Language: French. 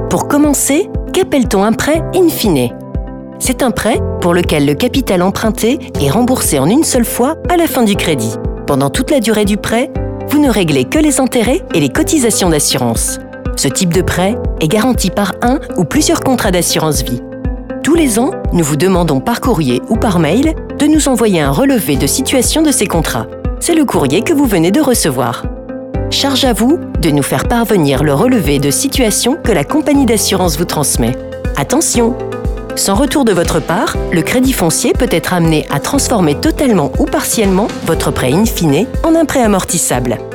Pour commencer, qu'appelle-t-on un prêt in fine ? C'est un prêt pour lequel le capital emprunté est remboursé en une seule fois à la fin du crédit. Pendant toute la durée du prêt, vous ne réglez que les intérêts et les cotisations d'assurance. Ce type de prêt est garanti par un ou plusieurs contrats d'assurance vie. Tous les ans, nous vous demandons par courrier ou par mail de nous envoyer un relevé de situation de ces contrats. C'est le courrier que vous venez de recevoir. Charge à vous de nous faire parvenir le relevé de situation que la compagnie d'assurance vous transmet. Attention! Sans retour de votre part, le Crédit Foncier peut être amené à transformer totalement ou partiellement votre prêt in fine en un prêt amortissable.